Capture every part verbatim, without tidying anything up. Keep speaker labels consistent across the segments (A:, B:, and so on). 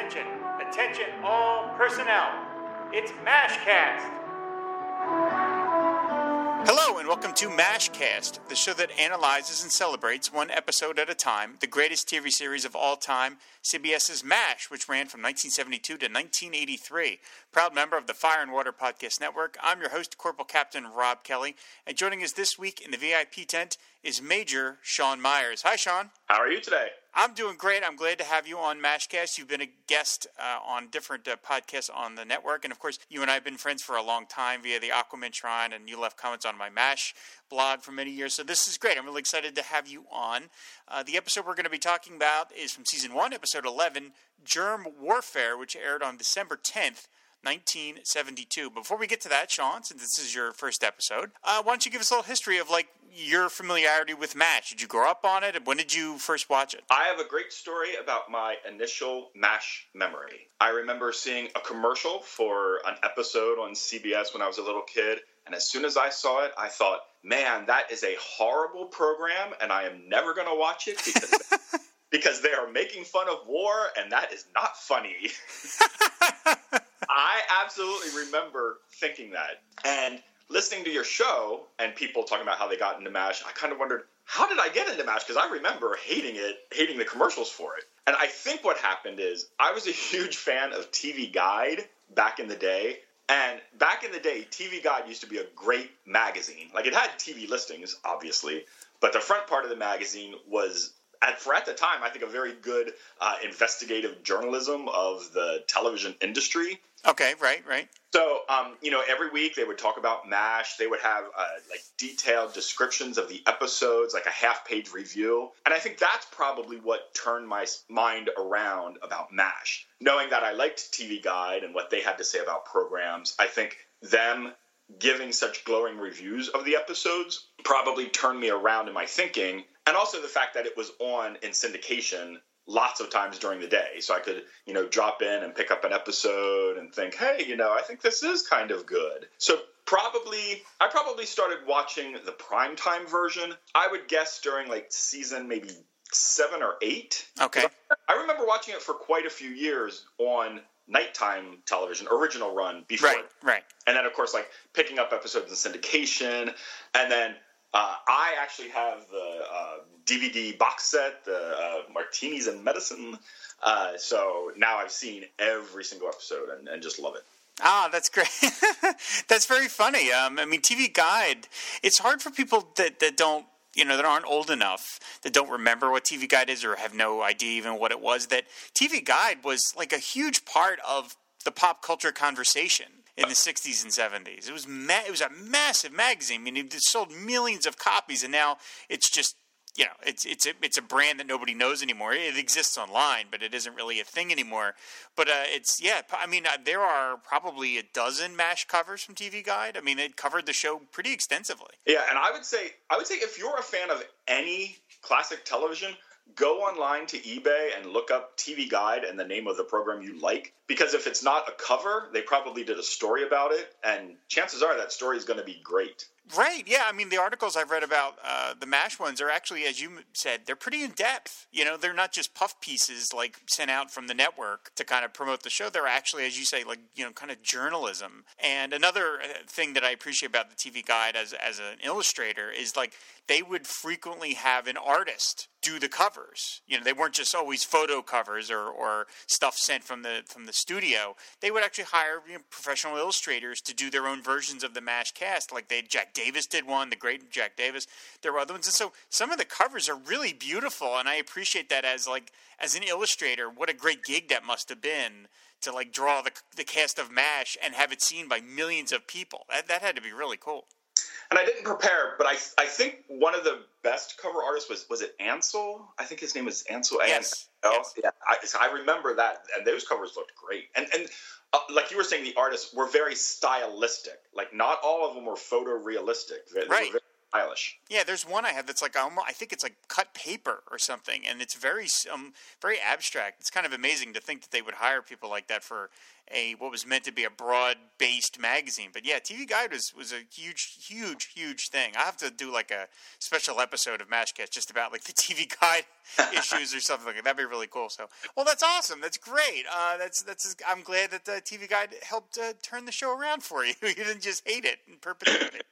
A: Attention, attention all personnel. It's MASHcast. Hello and welcome to MASHcast, the show that analyzes and celebrates one episode at a time, the greatest T V series of all time, CBS's MASH, which ran from nineteen seventy-two to nineteen eighty-three. Proud member of the Fire and Water Podcast Network, I'm your host, Corporal Captain Rob Kelly, and joining us this week in the V I P tent is Major Sean Myers. Hi, Sean.
B: How are you today?
A: I'm doing great. I'm glad to have you on MASHcast. You've been a guest uh, on different uh, podcasts on the network. And, of course, you and I have been friends for a long time via the Aquaman Shrine, and you left comments on my MASH blog for many years. So this is great. I'm really excited to have you on. Uh, the episode we're going to be talking about is from Season one, Episode eleven, Germ Warfare, which aired on December tenth, nineteen seventy-two. Before we get to that, Sean, since this is your first episode, uh, why don't you give us a little history of, like, your familiarity with MASH? Did you grow up on it? When did you first watch it?
B: I have a great story about my initial MASH memory. I remember seeing a commercial for an episode on C B S when I was a little kid, and as soon as I saw it, I thought, man, that is a horrible program, and I am never going to watch it because, because they are making fun of war, and that is not funny. I absolutely remember thinking that. And listening to your show and people talking about how they got into MASH, I kind of wondered, how did I get into MASH? Because I remember hating it, hating the commercials for it. And I think what happened is I was a huge fan of T V Guide back in the day. And back in the day, T V Guide used to be a great magazine. Like, it had T V listings, obviously, but the front part of the magazine was, at, for at the time, I think a very good uh, investigative journalism of the television industry.
A: Okay, right, right.
B: So, um, you know, every week they would talk about MASH. They would have, uh, like, detailed descriptions of the episodes, like a half-page review. And I think that's probably what turned my mind around about MASH. Knowing that I liked T V Guide and what they had to say about programs, I think them giving such glowing reviews of the episodes probably turned me around in my thinking. And also the fact that it was on in syndication lots of times during the day. So I could, you know, drop in and pick up an episode and think, hey, you know, I think this is kind of good. So probably, I probably started watching the primetime version, I would guess during like season maybe seven or eight.
A: Okay.
B: I, I remember watching it for quite a few years on nighttime television, original run before.
A: Right, right.
B: And then, of course, like picking up episodes in syndication. And then uh, I actually have the uh, D V D box set, the uh, Martinis and Medicine. Uh, so now I've seen every single episode and, and just love it.
A: Ah, that's great. That's very funny. Um, I mean, T V Guide, it's hard for people that, that don't, you know, that aren't old enough, that don't remember what T V Guide is or have no idea even what it was, that T V Guide was like a huge part of the pop culture conversation in the sixties and seventies. It was ma- it was a massive magazine. I mean, it sold millions of copies, and now it's just, you know, it's it's a, it's a brand that nobody knows anymore. It exists online, but it isn't really a thing anymore. But uh, it's, yeah, I mean, uh, there are probably a dozen MASH covers from T V Guide. I mean, it covered the show pretty extensively.
B: Yeah, and I would say, I would say if you're a fan of any classic television, go online to eBay and look up T V Guide and the name of the program you like. Because if it's not a cover, they probably did a story about it, and chances are that story is going to be great.
A: Right, yeah. I mean, the articles I've read about uh, the MASH ones are actually, as you said, they're pretty in-depth. You know, they're not just puff pieces, like, sent out from the network to kind of promote the show. They're actually, as you say, like, you know, kind of journalism. And another thing that I appreciate about the T V Guide as, as an illustrator is, like, they would frequently have an artist do the covers. You know, they weren't just always photo covers or, or stuff sent from the from the studio. They would actually hire, you know, professional illustrators to do their own versions of the MASH cast. Like they, Jack Davis did one, the great Jack Davis. There were other ones, and so some of the covers are really beautiful, and I appreciate that as like as an illustrator. What a great gig that must have been to like draw the the cast of MASH and have it seen by millions of people. That that had to be really cool.
B: And I didn't prepare, but I I think one of the best cover artists was, was it Ansel? I think his name is Ansel.
A: Yes.
B: Oh,
A: yes.
B: Yeah. I, so I remember that, and those covers looked great. And and uh, like you were saying, the artists were very stylistic. Like not all of them were photorealistic. They, they
A: right.
B: were very stylish.
A: Yeah, there's one I have that's like almost, I think it's like cut paper or something, and it's very um very abstract. It's kind of amazing to think that they would hire people like that for a what was meant to be a broad-based magazine. But yeah, T V Guide was, was a huge, huge, huge thing. I have to do like a special episode of MASHcast just about like the T V Guide issues or something like that. That'd be really cool. So, well, that's awesome. That's great. Uh, that's that's. I'm glad that the T V Guide helped uh, turn the show around for you. You didn't just hate it and perpetuate it.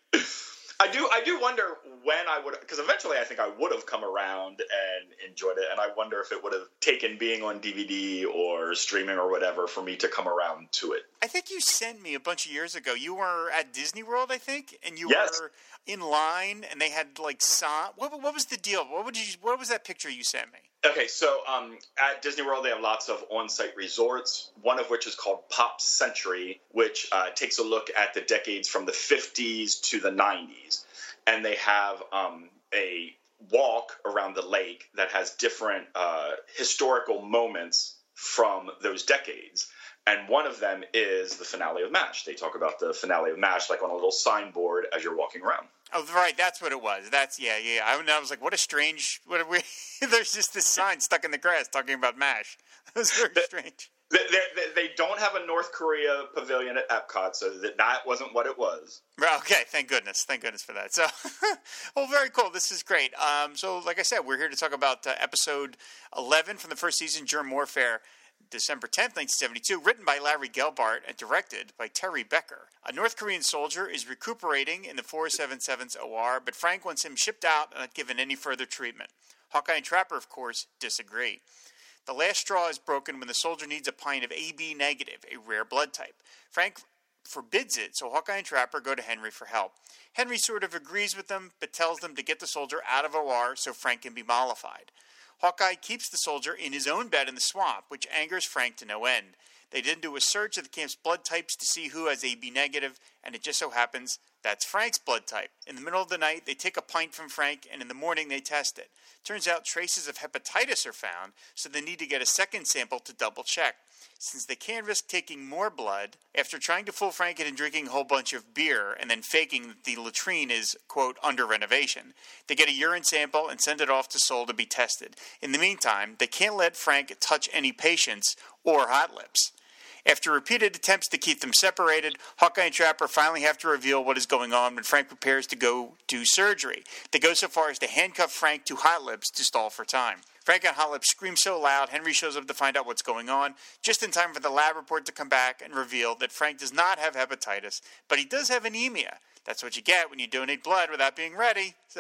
B: I do I do wonder when I would, because eventually I think I would have come around and enjoyed it, and I wonder if it would have taken being on D V D or streaming or whatever for me to come around to it.
A: I think you sent me a bunch of years ago. You were at Disney World, I think, and you
B: Yes.
A: were in line, and they had like sign. What, what was the deal? What would you? What was that picture you sent me?
B: Okay, so um, at Disney World, they have lots of on-site resorts, one of which is called Pop Century, which uh, takes a look at the decades from the fifties to the nineties. And they have um, a walk around the lake that has different uh, historical moments from those decades. And one of them is the finale of MASH. They talk about the finale of MASH like on a little signboard as you're walking around.
A: Oh, right. That's what it was. That's yeah, yeah. I, I was like, what a strange. What are we? There's just this sign stuck in the grass talking about MASH. It was very strange.
B: They, they, they don't have a North Korea pavilion at Epcot, so that, that wasn't what it was.
A: Well, okay, thank goodness. Thank goodness for that. So, well, very cool. This is great. Um, so, like I said, we're here to talk about uh, episode eleven from the first season, Germ Warfare, December tenth, nineteen seventy-two, written by Larry Gelbart and directed by Terry Becker. A North Korean soldier is recuperating in the four seventy-seven's O R, but Frank wants him shipped out and not given any further treatment. Hawkeye and Trapper, of course, disagree. The last straw is broken when the soldier needs a pint of A B negative, a rare blood type. Frank forbids it, so Hawkeye and Trapper go to Henry for help. Henry sort of agrees with them, but tells them to get the soldier out of O R so Frank can be mollified. Hawkeye keeps the soldier in his own bed in the swamp, which angers Frank to no end. They then do a search of the camp's blood types to see who has A B negative, and it just so happens that's Frank's blood type. In the middle of the night, they take a pint from Frank, and in the morning they test it. Turns out traces of hepatitis are found, so they need to get a second sample to double check. Since they can't risk taking more blood, after trying to fool Frank into drinking a whole bunch of beer and then faking that the latrine is, quote, under renovation, they get a urine sample and send it off to Seoul to be tested. In the meantime, they can't let Frank touch any patients or Hot Lips. After repeated attempts to keep them separated, Hawkeye and Trapper finally have to reveal what is going on when Frank prepares to go do surgery. They go so far as to handcuff Frank to Hot Lips to stall for time. Frank and Hot Lips scream so loud, Henry shows up to find out what's going on, just in time for the lab report to come back and reveal that Frank does not have hepatitis, but he does have anemia. That's what you get when you donate blood without being ready. So,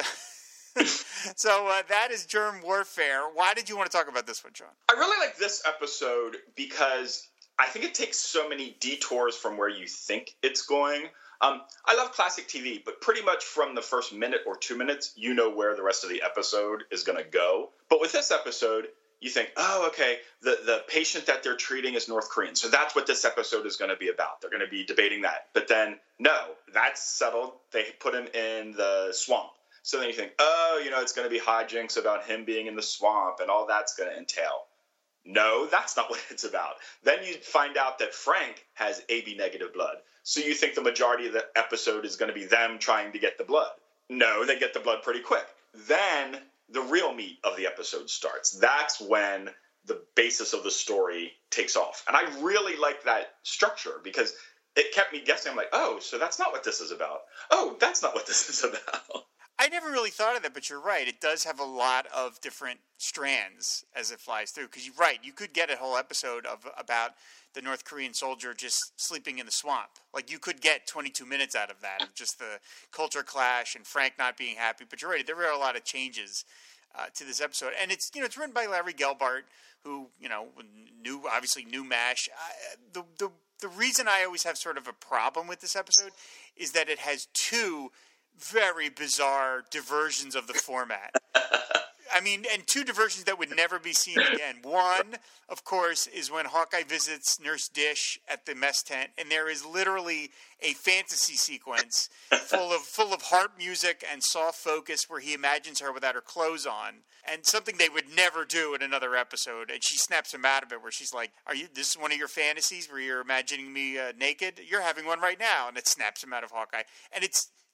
A: so uh, that is Germ Warfare. Why did you want to talk about this one, John?
B: I really like this episode because I think it takes so many detours from where you think it's going. Um, I love classic T V, but pretty much from the first minute or two minutes, you know where the rest of the episode is going to go. But with this episode, you think, oh, okay, the, the patient that they're treating is North Korean. So that's what this episode is going to be about. They're going to be debating that. But then, no, that's settled. They put him in the swamp. So then you think, oh, you know, it's going to be hijinks about him being in the swamp and all that's going to entail. No, that's not what it's about. Then you find out that Frank has A B negative blood. So you think the majority of the episode is going to be them trying to get the blood. No, they get the blood pretty quick. Then the real meat of the episode starts. That's when the basis of the story takes off. And I really like that structure because it kept me guessing. I'm like, oh, so that's not what this is about. Oh, that's not what this is about.
A: I never really thought of that, but you're right. It does have a lot of different strands as it flies through. Because you're right. You could get a whole episode of about the North Korean soldier just sleeping in the swamp. Like, you could get twenty-two minutes out of that, of just the culture clash and Frank not being happy. But you're right. There were a lot of changes uh, to this episode. And it's, you know, it's written by Larry Gelbart, who, you know, knew, obviously knew MASH. I, the, the, the reason I always have sort of a problem with this episode is that it has two very bizarre diversions of the format. I mean, and two diversions that would never be seen again. One, of course, is when Hawkeye visits Nurse Dish at the mess tent, and there is literally a fantasy sequence full of full of harp music and soft focus where he imagines her without her clothes on, and something they would never do in another episode. And she snaps him out of it, where she's like, "Are you? This is one of your fantasies where you're imagining me uh, naked? You're having one right now," and it snaps him out of Hawkeye, and it's.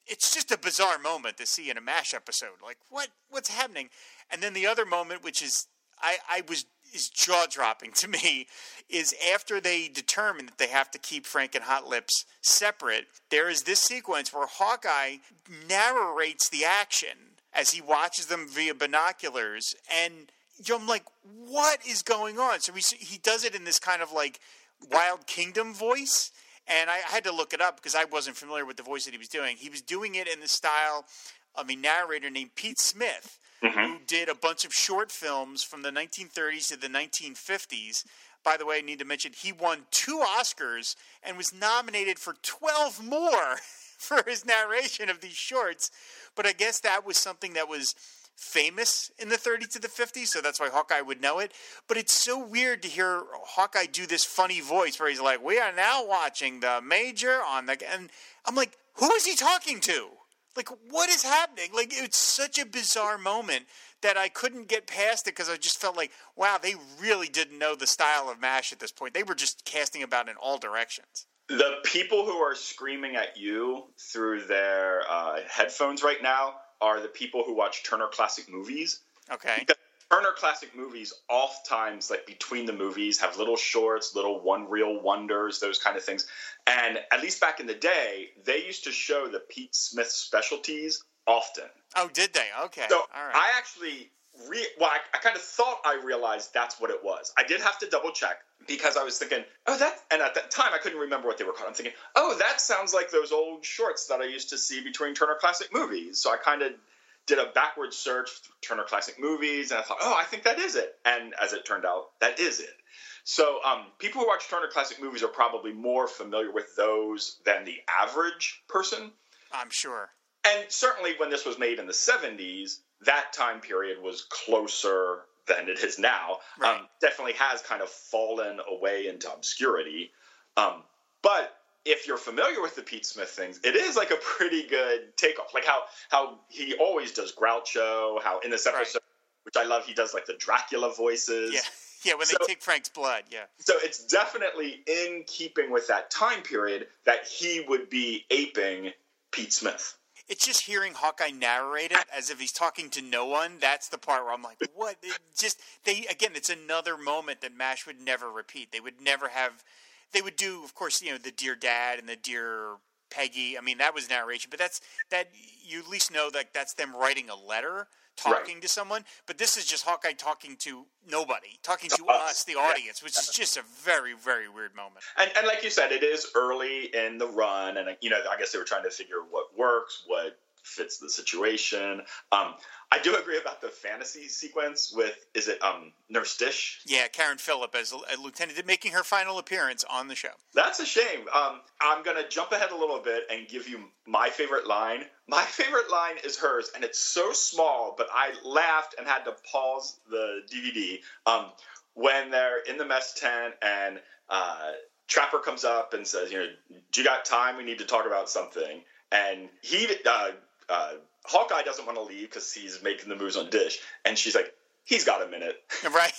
A: it's just a bizarre moment to see in a MASH episode. Like, what what's happening? And then the other moment, which is I, I was is jaw dropping to me, is after they determine that they have to keep Frank and Hot Lips separate. There is this sequence where Hawkeye narrates the action as he watches them via binoculars, and I'm like, what is going on? So he he does it in this kind of like Wild Kingdom voice. And I had to look it up because I wasn't familiar with the voice that he was doing. He was doing it in the style of a narrator named Pete Smith, mm-hmm. who did a bunch of short films from the nineteen thirties to the nineteen fifties. By the way, I need to mention he won two Oscars and was nominated for twelve more for his narration of these shorts. But I guess that was something that was famous in the thirties to the fifties, so that's why Hawkeye would know it. But it's so weird to hear Hawkeye do this funny voice where he's like, we are now watching the Major on the... And I'm like, who is he talking to? Like, what is happening? Like, it's such a bizarre moment that I couldn't get past it because I just felt like, wow, they really didn't know the style of MASH at this point. They were just casting about in all directions.
B: The people who are screaming at you through their uh, headphones right now are the people who watch Turner Classic Movies.
A: Okay.
B: Because Turner Classic Movies, oftentimes, like between the movies, have little shorts, little one reel wonders, those kind of things. And at least back in the day, they used to show the Pete Smith specialties often.
A: Oh, did they? Okay.
B: So
A: all right.
B: I actually, re- well, I, I kind of thought I realized that's what it was. I did have to double check because I was thinking, oh, that, and at that time I couldn't remember what they were called. I'm thinking, oh, that sounds like those old shorts that I used to see between Turner Classic Movies. So I kind of did a backward search through Turner Classic Movies, and I thought, oh, I think that is it. And as it turned out, that is it. So um, people who watch Turner Classic Movies are probably more familiar with those than the average person.
A: I'm sure.
B: And certainly when this was made in the seventies, that time period was closer than it is now.
A: Right.
B: Um, definitely has kind of fallen away into obscurity. Um, but if you're familiar with the Pete Smith things, it is like a pretty good takeoff. Like how how he always does Groucho, how in this episode, right. which I love, he does like the Dracula voices.
A: Yeah, yeah, when
B: so,
A: they take Frank's blood, yeah.
B: So it's definitely in keeping with that time period that he would be aping Pete Smith.
A: It's just hearing Hawkeye narrate it as if he's talking to no one. That's the part where I'm like, what? It just they again, it's another moment that MASH would never repeat. They would never have. They would do, of course, you know, the Dear Dad and the Dear Peggy. I mean, that was narration, but that's that you at least know that that's them writing a letter, talking right. to someone. But this is just Hawkeye talking to nobody, talking to us, us the audience, yeah. which is just a very, very weird moment.
B: And, and like you said, it is early in the run, and you know, I guess they were trying to figure what works, what fits the situation. Um, I do agree about the fantasy sequence with, is it um, Nurse Dish?
A: Yeah, Karen Phillip as a lieutenant, making her final appearance on the show.
B: That's a shame. Um, I'm going to jump ahead a little bit and give you my favorite line. My favorite line is hers, and it's so small, but I laughed and had to pause the D V D. Um, when they're in the mess tent and uh, Trapper comes up and says, you know, do you got time? We need to talk about something. And he, uh, uh, Hawkeye doesn't want to leave because he's making the moves on Dish. And she's like, he's got a minute.
A: Right.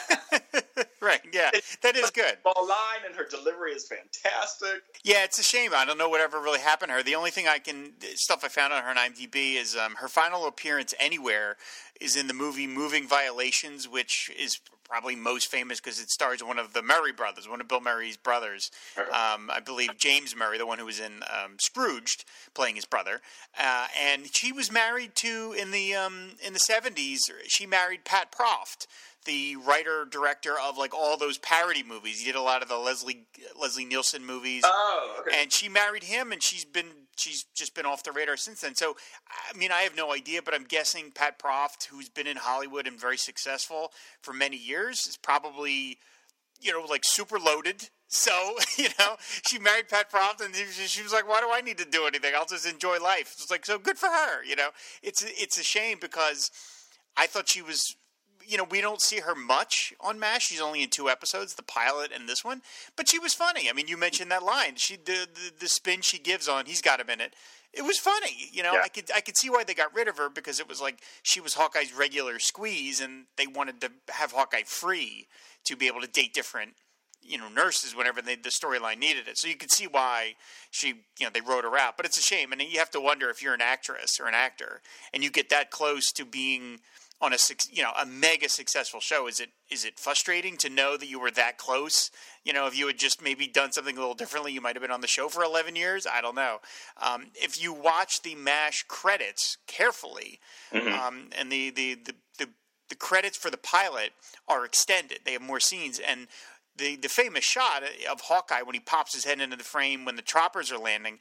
A: Right, yeah. That is good.
B: Small line, and her delivery is fantastic.
A: Yeah, it's a shame. I don't know whatever really happened to her. The only thing I can, stuff I found on her on IMDb is um, her final appearance anywhere is in the movie Moving Violations, which is probably most famous because it stars one of the Murray brothers, one of Bill Murray's brothers. Um, I believe James Murray, the one who was in um, Scrooged, playing his brother. Uh, and she was married to, in the um, in the seventies, she married Pat Proft, the writer director of like all those parody movies. He did a lot of the Leslie Leslie Nielsen movies.
B: Oh, okay.
A: And she married him, and she's been she's just been off the radar since then. So, I mean, I have no idea, but I'm guessing Pat Proft, who's been in Hollywood and very successful for many years, is probably, you know, like super loaded. So, you know, she married Pat Proft, and she was like, why do I need to do anything? I'll just enjoy life. It's like, so good for her, you know. It's it's a shame because I thought she was, you know, we don't see her much on MASH. She's only in two episodes, the pilot and this one. But she was funny. I mean, you mentioned that line. She the the, the spin she gives on "He's Got a Minute." It was funny. You know, yeah. I could I could see why they got rid of her because it was like she was Hawkeye's regular squeeze, and they wanted to have Hawkeye free to be able to date different, you know, nurses whenever they, the storyline needed it. So you can see why she, you know, they wrote her out. But it's a shame. And you have to wonder if you're an actress or an actor and you get that close to being on a, you know, a mega successful show. Is it is it frustrating to know that you were that close? You know, if you had just maybe done something a little differently, you might have been on the show for eleven years. I don't know. Um, if you watch the MASH credits carefully, mm-hmm. um, and the, the, the, the, the credits for the pilot are extended, they have more scenes. And the, the famous shot of Hawkeye when he pops his head into the frame when the choppers are landing,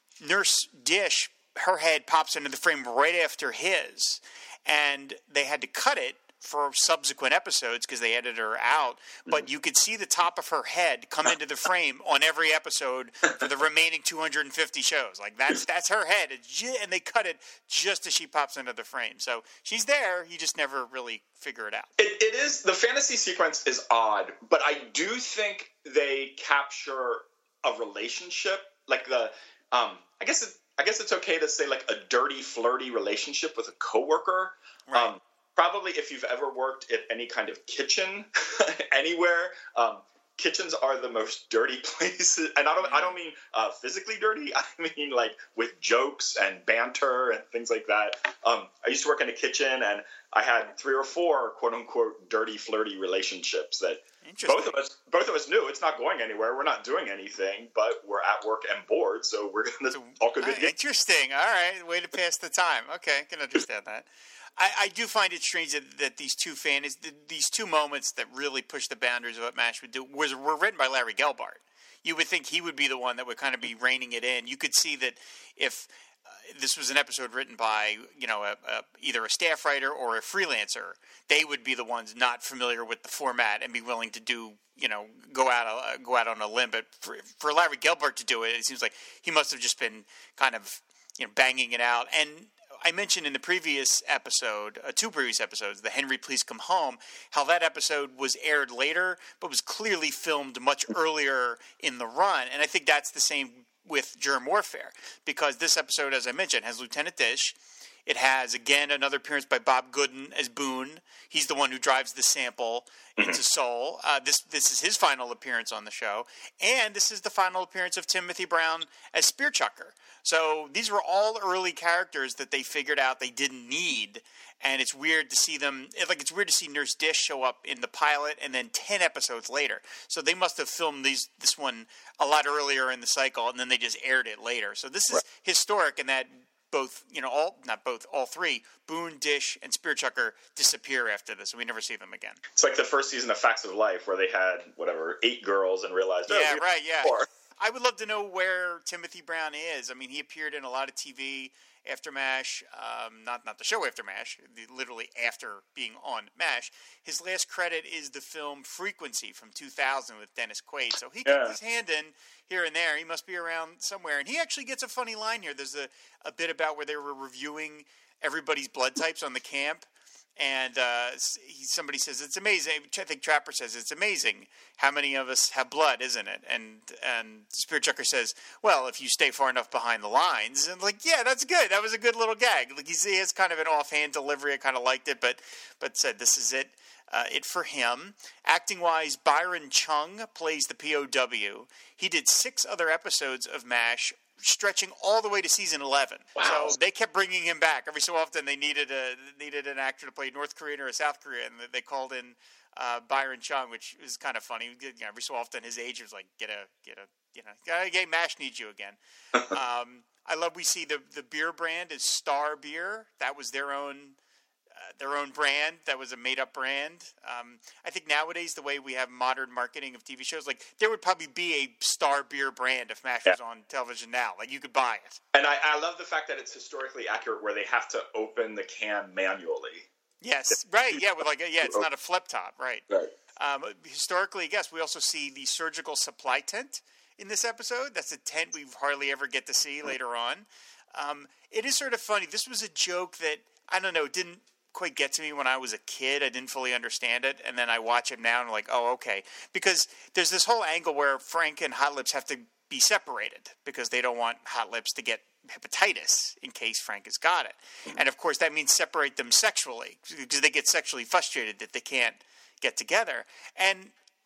A: Nurse Dish, her head pops into the frame right after his. And they had to cut it for subsequent episodes because they edited her out. But you could see the top of her head come into the frame on every episode for the remaining two hundred fifty shows. Like, that's that's her head. And they cut it just as she pops into the frame. So she's there. You just never really figure it out.
B: It, it is. The fantasy sequence is odd. But I do think they capture a relationship. Like the, um, I guess it, I guess it's okay to say like a dirty, flirty relationship with a coworker.
A: Right.
B: Um, probably if you've ever worked at any kind of kitchen anywhere, um, kitchens are the most dirty places. And I don't, mm-hmm. I don't mean uh, physically dirty. I mean like with jokes and banter and things like that. Um, I used to work in a kitchen and I had three or four quote unquote dirty, flirty relationships that both of us, both of us knew it's not going anywhere. We're not doing anything, but we're at work and bored. So we're going to so, talk a good
A: uh,
B: game.
A: Interesting. All right. Way to pass the time. Okay. I can understand that. I, I do find it strange that, that these two fans, these two moments that really push the boundaries of what MASH would do was, were written by Larry Gelbart. You would think he would be the one that would kind of be reining it in. You could see that if uh, this was an episode written by, you know, a, a, either a staff writer or a freelancer, they would be the ones not familiar with the format and be willing to do, you know, go out uh, go out on a limb. But for, for Larry Gelbart to do it, it seems like he must have just been kind of, you know, banging it out. And I mentioned in the previous episode, uh, two previous episodes, the Henry Please Come Home, how that episode was aired later, but was clearly filmed much earlier in the run. And I think that's the same with Germ Warfare, because this episode, as I mentioned, has Lieutenant Dish. It has, again, another appearance by Bob Gooden as Boone. He's the one who drives the sample into Seoul. Uh, this this is his final appearance on the show. And this is the final appearance of Timothy Brown as Spear Chucker. So these were all early characters that they figured out they didn't need. And it's weird to see them, like it's weird to see Nurse Dish show up in the pilot and then ten episodes later. So they must have filmed these this one a lot earlier in the cycle, and then they just aired it later. So this is right. historic in that both, you know, all not both, all three, Boone, Dish, and Spear Chucker disappear after this, and we never see them again.
B: It's like the first season of Facts of Life where they had, whatever, eight girls and realized, oh,
A: yeah, right, yeah.
B: Four.
A: I would love to know where Timothy Brown is. I mean, he appeared in a lot of T V after MASH, um, not not the show after MASH, the, literally after being on MASH. His last credit is the film Frequency from two thousand with Dennis Quaid. So he
B: yeah.
A: gets his hand in here and there. He must be around somewhere. And he actually gets a funny line here. There's a, a bit about where they were reviewing everybody's blood types on the camp. And uh, he, somebody says, it's amazing. I think Trapper says, it's amazing how many of us have blood, isn't it? And and Spear Chucker says, well, if you stay far enough behind the lines. And like, yeah, that's good. That was a good little gag. Like he has kind of an offhand delivery. I kind of liked it, but but said this is it. Uh, it for him. Acting-wise, Byron Chung plays the P O W. He did six other episodes of MASH, stretching all the way to season eleven.
B: Wow.
A: So they kept bringing him back. Every so often they needed a needed an actor to play North Korean or a South Korean, and they called in uh, Byron Chung, which is kind of funny. You know, every so often his agent was like, get a, get a, you know, okay, MASH needs you again. um, I love we see the, the beer brand is Star Beer. That was their own Uh, their own brand. That was a made-up brand. Um, I think nowadays, the way we have modern marketing of T V shows, like there would probably be a Star Beer brand if MASH
B: yeah.
A: was on television now. Like you could buy it.
B: And I, I love the fact that it's historically accurate where they have to open the can manually.
A: Yes, right. Yeah, with like a, yeah, it's not a flip top, right?
B: Right.
A: Um, historically, yes, we also see the surgical supply tent in this episode. That's a tent we hardly ever get to see later on. Um, it is sort of funny. This was a joke that I don't know didn't quite get to me when I was a kid. I didn't fully understand it, and then I watch it now and I'm like, oh, okay. Because there's this whole angle where Frank and Hot Lips have to be separated because they don't want Hot Lips to get hepatitis in case Frank has got it. And of course that means separate them sexually because they get sexually frustrated that they can't get together. And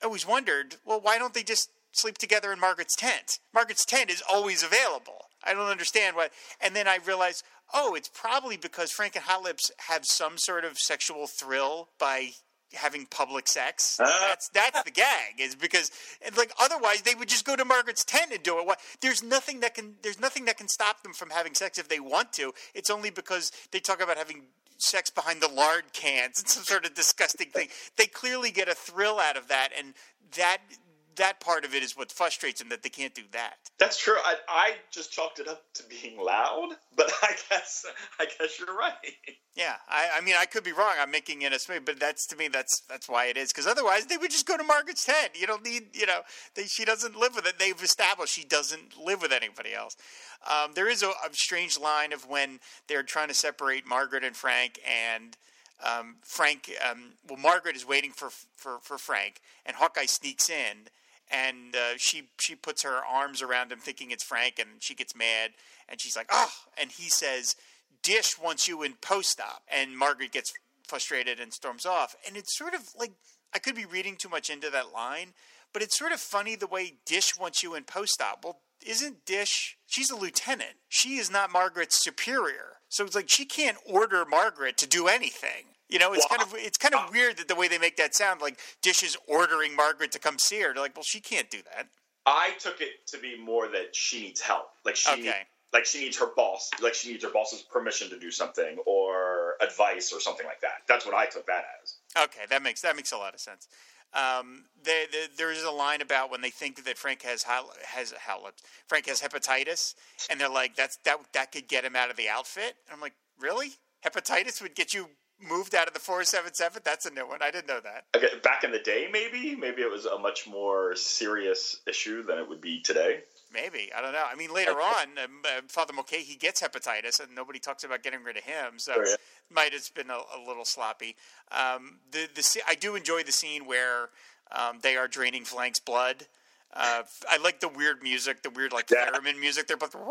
A: always wondered, well, why don't they just sleep together in Margaret's tent? Margaret's tent is always available. I don't understand what. And then I realized, oh, it's probably because Frank and Hot Lips have some sort of sexual thrill by having public sex. Uh, that's that's the gag, is because like otherwise they would just go to Margaret's tent and do it. There's nothing that can there's nothing that can stop them from having sex if they want to. It's only because they talk about having sex behind the lard cans. It's some sort of disgusting thing. They clearly get a thrill out of that, and that that part of it is what frustrates them, that they can't do that.
B: That's true. I, I just chalked it up to being loud, but I guess I guess you're right.
A: Yeah, I, I mean, I could be wrong. I'm making it a smooth, but that's to me, that's that's why it is. Because otherwise, they would just go to Margaret's tent. You don't need, you know, they, she doesn't live with it. They've established she doesn't live with anybody else. Um, there is a, a strange line of when they're trying to separate Margaret and Frank, and um, Frank, um, well, Margaret is waiting for for for Frank, and Hawkeye sneaks in. And uh, she she puts her arms around him thinking it's Frank, and she gets mad, and she's like, oh, and he says, Dish wants you in post-op. And Margaret gets frustrated and storms off. And it's sort of like, I could be reading too much into that line, but it's sort of funny the way Dish wants you in post-op. Well, isn't Dish, she's a lieutenant. She is not Margaret's superior. So it's like she can't order Margaret to do anything. You know, it's well, kind of it's kind of weird that the way they make that sound, like Dish is ordering Margaret to come see her. They're like, well, she can't do that.
B: I took it to be more that she needs help. Like she,
A: okay.
B: need, like she needs her boss. Like she needs her boss's permission to do something or advice or something like that. That's what I took that as.
A: Okay, that makes that makes a lot of sense. Um, they, they, there is a line about when they think that Frank has has Frank has hepatitis, and they're like, that's that that could get him out of the outfit. And I'm like, really? Hepatitis would get you moved out of the four seven seven? That's a new one. I didn't know that.
B: Okay, back in the day, maybe? Maybe it was a much more serious issue than it would be today.
A: Maybe. I don't know. I mean, later on, um, uh, Father Mulcahy gets hepatitis, and nobody talks about getting rid of him, so oh, yeah. might have been a, a little sloppy. Um, the the I do enjoy the scene where um, they are draining Flank's blood. Uh, I like the weird music, the weird like yeah. Fetterman music. They're both,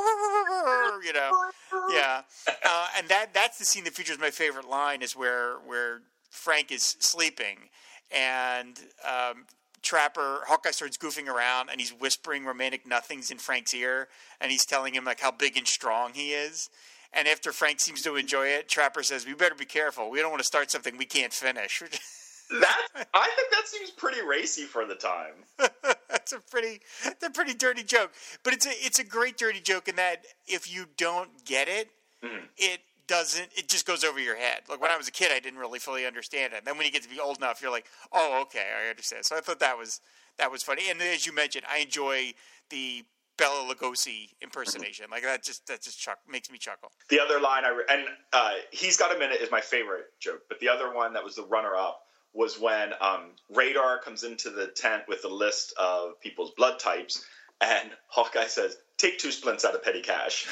A: you know, yeah. Uh, and that that's the scene that features my favorite line is where where Frank is sleeping and um, Trapper Hawkeye starts goofing around and he's whispering romantic nothings in Frank's ear and he's telling him like how big and strong he is. And after Frank seems to enjoy it, Trapper says, "We better be careful. We don't want to start something we can't finish."
B: That I think that seems pretty racy for the time.
A: That's a pretty, that's a pretty dirty joke, but it's a it's a great dirty joke in that if you don't get it, mm. it doesn't. It just goes over your head. Like when I was a kid, I didn't really fully understand it. And then when you get to be old enough, you're like, oh, okay, I understand. So I thought that was that was funny. And as you mentioned, I enjoy the Bela Lugosi impersonation. Like that just that just chuck, makes me chuckle.
B: The other line I re- and uh, He's Got a Minute is my favorite joke, but the other one that was the runner-up was when um, Radar comes into the tent with a list of people's blood types, and Hawkeye says, "Take two splints out of petty cash."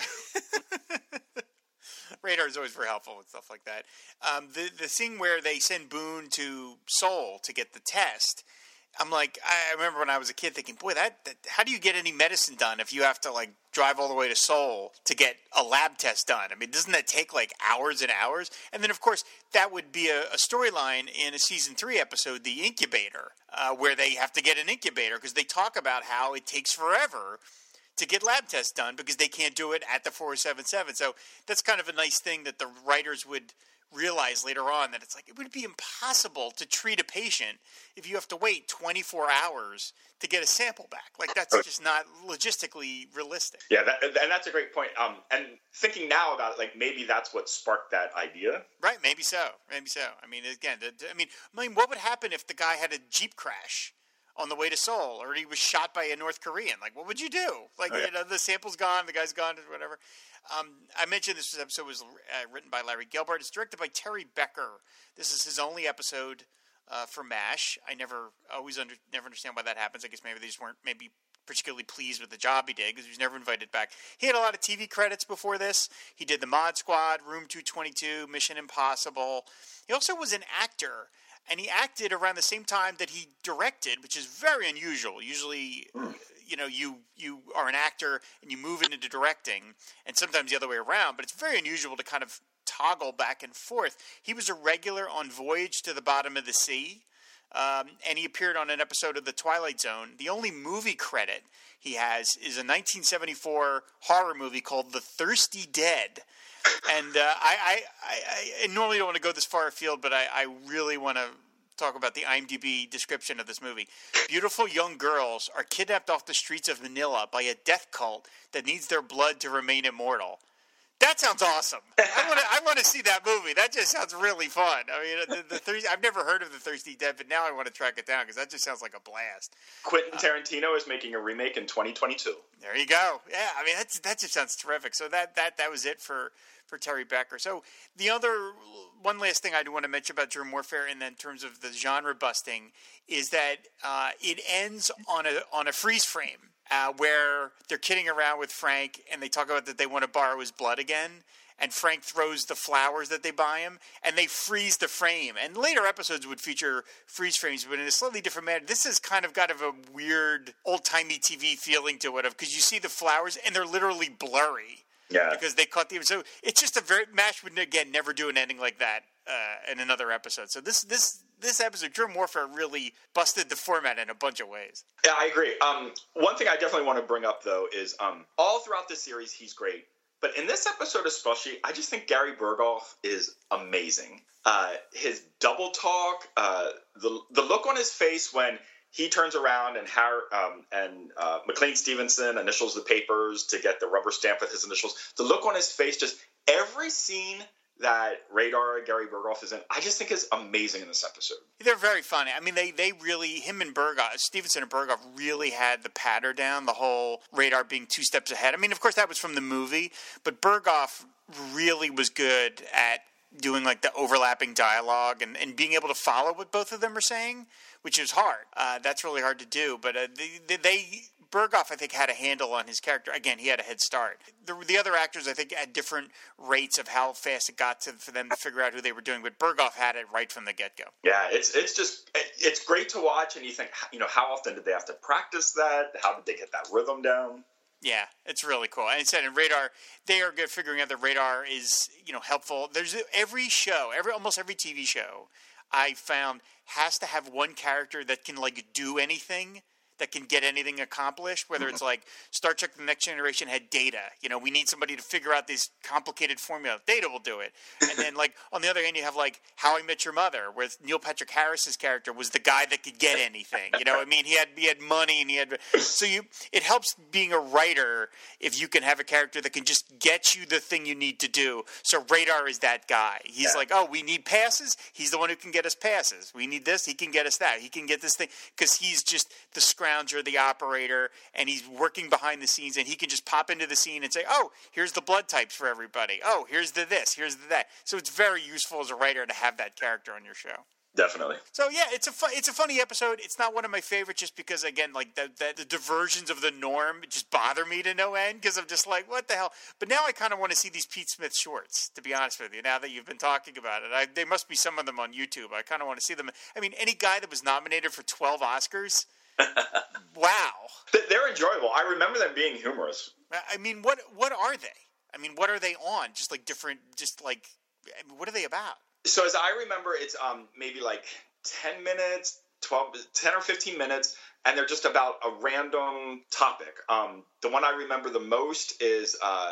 A: Radar is always very helpful with stuff like that. Um, the the scene where they send Boone to Seoul to get the test, I'm like, I remember when I was a kid thinking, boy, that, that how do you get any medicine done if you have to like drive all the way to Seoul to get a lab test done? I mean, doesn't that take like hours and hours? And then, of course, that would be a, a storyline in a season three episode, The Incubator, uh, where they have to get an incubator because they talk about how it takes forever to get lab tests done because they can't do it at the four seven seven. So that's kind of a nice thing that the writers would realize later on, that it's like it would be impossible to treat a patient if you have to wait twenty-four hours to get a sample back. Like that's just not logistically realistic.
B: Yeah, that, and that's a great point. Um, and thinking now about it, like maybe that's what sparked that idea.
A: Right? Maybe so. Maybe so. I mean, again, I mean, I mean, what would happen if the guy had a Jeep crash on the way to Seoul, or he was shot by a North Korean? Like, what would you do? Like, oh, yeah. you know, the sample's gone, the guy's gone, whatever. Um, I mentioned this episode was uh, written by Larry Gelbart. It's directed by Terry Becker. This is his only episode uh, for MASH. I never always under, never understand why that happens. I guess maybe they just weren't maybe particularly pleased with the job he did because he was never invited back. He had a lot of T V credits before this. He did The Mod Squad, Room two twenty-two, Mission Impossible. He also was an actor. And he acted around the same time that he directed, which is very unusual. Usually, mm. you know, you you are an actor and you move into directing, and sometimes the other way around. But it's very unusual to kind of toggle back and forth. He was a regular on Voyage to the Bottom of the Sea, um, and he appeared on an episode of The Twilight Zone. The only movie credit he has is a nineteen seventy-four horror movie called The Thirsty Dead. And uh, I, I, I, I normally don't want to go this far afield, but I, I really want to talk about the IMDb description of this movie. Beautiful young girls are kidnapped off the streets of Manila by a death cult that needs their blood to remain immortal. That sounds awesome. I want to. I want to see that movie. That just sounds really fun. I mean, the, the Thirsty, I've never heard of The Thirsty Dead, but now I want to track it down because that just sounds like a blast.
B: Quentin Tarantino uh, is making a remake in twenty twenty-two.
A: There you go. Yeah, I mean that's that just sounds terrific. So that that that was it for. for Terry Becker. So the other, one last thing I do want to mention about Germ Warfare in, in terms of the genre busting is that uh, it ends on a on a freeze frame uh, where they're kidding around with Frank and they talk about that they want to borrow his blood again. And Frank throws the flowers that they buy him, and they freeze the frame. And later episodes would feature freeze frames, but in a slightly different manner. This has kind of got of a weird old-timey T V feeling to it, because you see the flowers, and they're literally blurry.
B: Yeah.
A: Because they cut the so it's just a very MASH would again never do an ending like that uh, in another episode. So this this this episode, Germ Warfare, really busted the format in a bunch of ways.
B: Yeah, I agree. Um, one thing I definitely want to bring up though is um, all throughout the series he's great, but in this episode especially, I just think Gary Berghoff is amazing. Uh, his double talk, uh, the the look on his face when he turns around and Har- um, and uh, McLean Stevenson initials the papers to get the rubber stamp with his initials. The look on his face, just every scene that Radar Gary Berghoff is in, I just think is amazing in this episode.
A: They're very funny. I mean, they, they really, him and Berghoff, Stevenson and Berghoff really had the patter down, the whole Radar being two steps ahead. I mean, of course, that was from the movie, but Berghoff really was good at doing like the overlapping dialogue and, and being able to follow what both of them are saying, which is hard. Uh, that's really hard to do. But uh, they, they Berghoff, I think, had a handle on his character. Again, he had a head start. The, the other actors, I think, had different rates of how fast it got to for them to figure out who they were doing. But Berghoff had it right from the get-go.
B: Yeah, it's it's just it's great to watch, and you think, you know, how often did they have to practice that? How did they get that rhythm down?
A: Yeah, it's really cool. And it said in Radar, they are good figuring out that Radar is, you know, helpful. There's every show, every almost every T V show I found has to have one character that can like do anything, that can get anything accomplished, whether it's like Star Trek The Next Generation had Data. You know, we need somebody to figure out these complicated formula. Data will do it. And then, like, on the other hand, you have, like, How I Met Your Mother, where Neil Patrick Harris's character was the guy that could get anything. You know what I mean? He had he had money and he had – so you it helps being a writer if you can have a character that can just get you the thing you need to do. So Radar is that guy. He's yeah. like, oh, we need passes? He's the one who can get us passes. We need this? He can get us that. He can get this thing because he's just the scrounger, the operator, and he's working behind the scenes, and he can just pop into the scene and say, oh, here's the blood types for everybody. Oh, here's the this, here's the that. So it's very useful as a writer to have that character on your show.
B: Definitely.
A: So yeah, it's a fu- it's a funny episode. It's not one of my favorites just because, again, like the, the, the diversions of the norm just bother me to no end because I'm just like, what the hell? But now I kind of want to see these Pete Smith shorts, to be honest with you, now that you've been talking about it. I, there must be some of them on YouTube. I kind of want to see them. I mean, any guy that was nominated for twelve Oscars, wow.
B: They're enjoyable. I remember them being humorous.
A: I mean, what what are they? I mean, what are they on? Just like different, just like, I mean, what are they about?
B: So as I remember, it's um maybe like ten minutes, twelve, ten or fifteen minutes, and they're just about a random topic. Um, the one I remember the most is uh,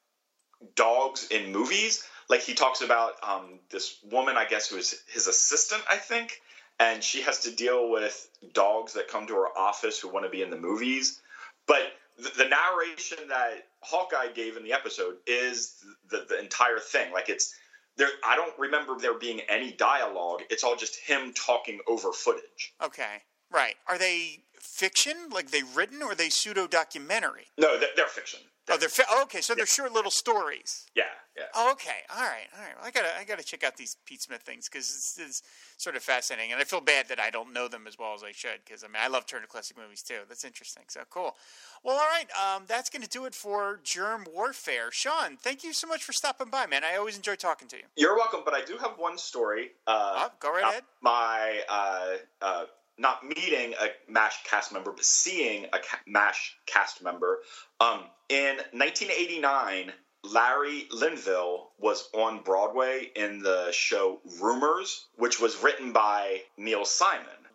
B: dogs in movies. Like he talks about um, this woman, I guess, who is his assistant, I think, and she has to deal with dogs that come to her office who want to be in the movies. But the, the narration that Hawkeye gave in the episode is the, the entire thing. Like it's there. I don't remember there being any dialogue. It's all just him talking over footage.
A: Okay, right. Are they fiction? Like they written, or are they pseudo documentary?
B: No, they're, they're fiction.
A: Oh, they're fi- oh, okay. So they're yeah. short little stories.
B: Yeah, yeah.
A: Oh, okay. All right, all right. Well, I gotta, I gotta check out these Pete Smith things because it's, it's sort of fascinating, and I feel bad that I don't know them as well as I should because I mean I love Turner Classic Movies too. That's interesting. So cool. Well, all right. Um, that's going to do it for Germ Warfare. Sean, thank you so much for stopping by, man. I always enjoy talking to you.
B: You're welcome. But I do have one story. Uh,
A: oh, go right ahead.
B: My. Uh, uh, Not meeting a MASH cast member, but seeing a ca- MASH cast member. Um, in nineteen eighty-nine, Larry Linville was on Broadway in the show Rumors, which was written by Neil Simon.
A: Wow.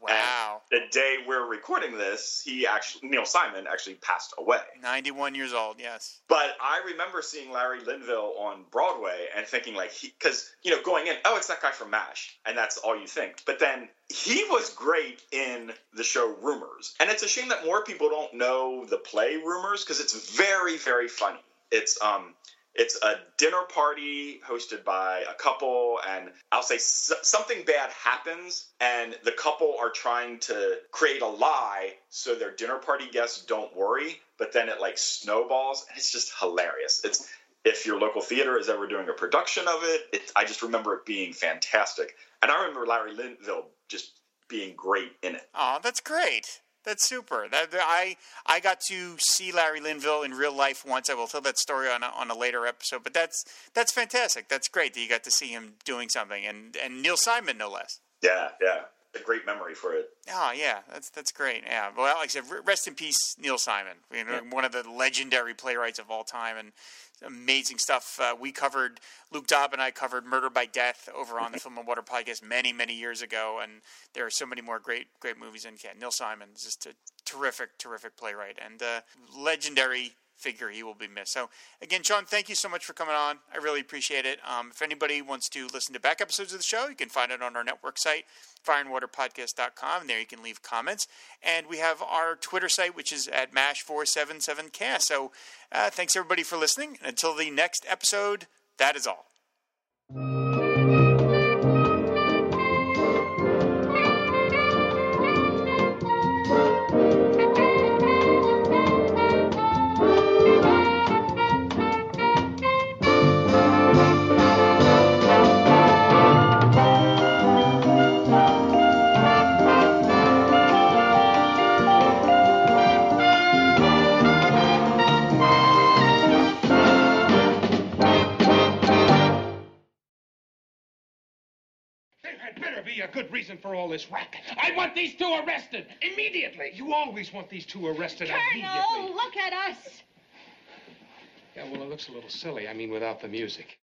A: Wow.
B: And the day we're recording this, he actually, Neil Simon actually passed away.
A: ninety-one years old, yes.
B: But I remember seeing Larry Linville on Broadway and thinking like, he, because, you know, going in, oh, it's that guy from MASH. And that's all you think. But then he was great in the show Rumors. And it's a shame that more people don't know the play Rumors because it's very, very funny. It's, um... It's a dinner party hosted by a couple, and I'll say s- something bad happens, and the couple are trying to create a lie so their dinner party guests don't worry, but then it, like, snowballs, and it's just hilarious. It's if your local theater is ever doing a production of it, it I just remember it being fantastic. And I remember Larry Linville just being great in it.
A: Oh, that's great. That's super. That, I I got to see Larry Linville in real life once. I will tell that story on a, on a later episode. But that's that's fantastic. That's great that you got to see him doing something, and and Neil Simon no less.
B: Yeah, yeah, a great memory for it.
A: Oh yeah, that's that's great. Yeah, well, like I said, rest in peace, Neil Simon. You know, yeah. One of the legendary playwrights of all time, and amazing stuff. Uh, we covered, Luke Dobb and I covered Murder by Death over on the Film and Water podcast many, many years ago, and there are so many more great, great movies in Ken. Neil Simon is just a terrific, terrific playwright, and uh, legendary figure. He will be missed. So, again, Sean, thank you so much for coming on. I really appreciate it. Um, if anybody wants to listen to back episodes of the show, you can find it on our network site, fire and water podcast dot com, and there you can leave comments. And we have our Twitter site, which is at mash four seven seven cast. So, uh, thanks, everybody, for listening. And until the next episode, that is all.
C: A good reason for all this racket. I want these two arrested immediately. You always want these two arrested
D: Colonel,
C: immediately.
D: look at us.
C: Yeah, well, it looks a little silly. I mean, without the music.